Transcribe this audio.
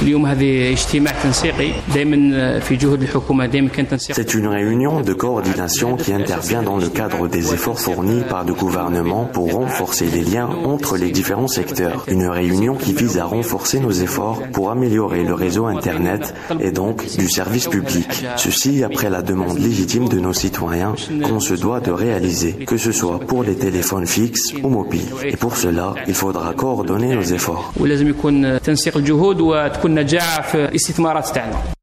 C'est une réunion de coordination qui intervient dans le cadre des efforts fournis par le gouvernement pour renforcer les liens entre les différents secteurs. Une réunion qui vise à renforcer nos efforts pour améliorer le réseau Internet et donc du service public. Ceci après la demande légitime de nos citoyens qu'on se doit de réaliser, que ce soit pour les téléphones fixes ou mobiles. Et pour cela, il faudra coordonner nos efforts.